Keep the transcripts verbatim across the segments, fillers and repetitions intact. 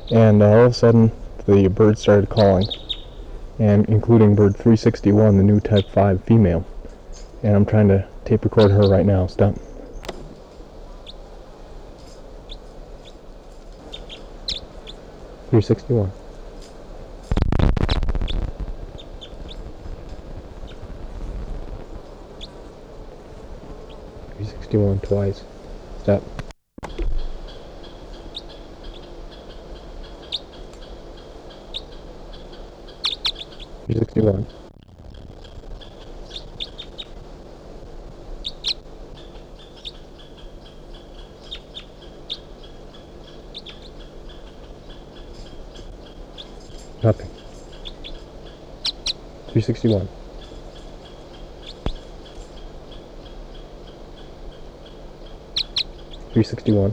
and uh, all of a sudden the bird started calling, and including bird three sixty-one, the new type five female. And I'm trying to tape record her right now. Stop. three sixty-one. three sixty-one twice. Stop. three sixty-one. Nothing. three sixty-one. three sixty-one.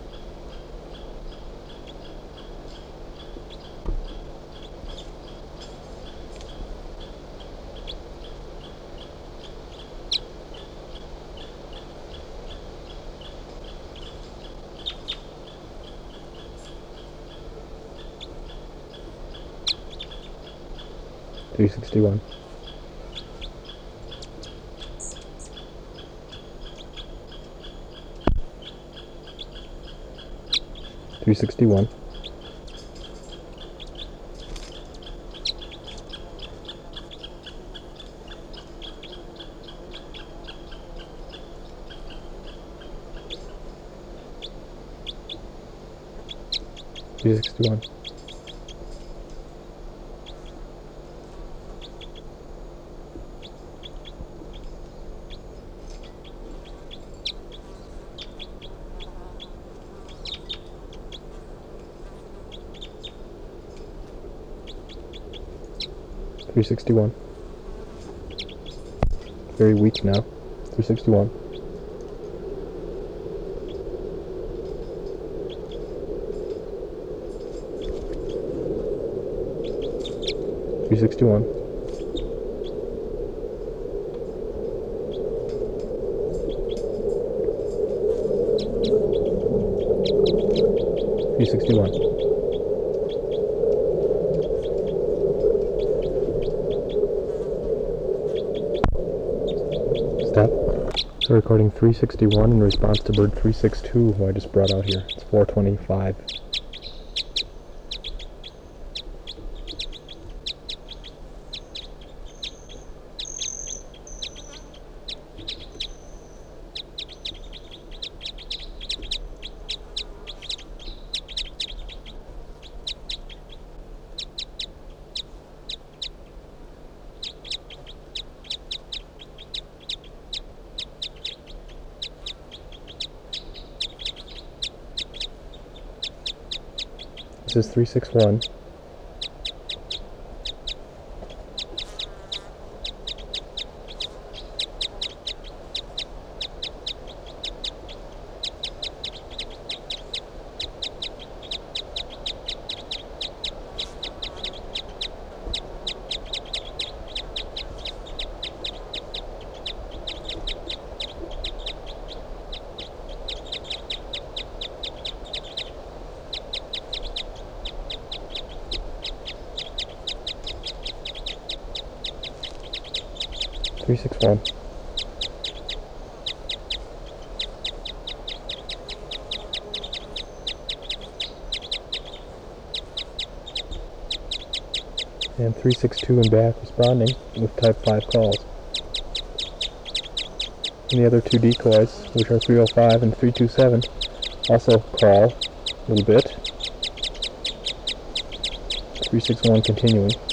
three sixty-one. three sixty-one. three sixty-one. three sixty-one. Very weak now. three sixty-one. three sixty-one. three sixty-one. Stop. So recording three sixty-one in response to bird three sixty-two, who I just brought out here. It's four twenty-five. This is three sixty-one. three sixty-one. And three sixty-two and back responding with type five calls. And the other two decoys, which are three oh five and three twenty-seven, also call a little bit. three sixty-one continuing.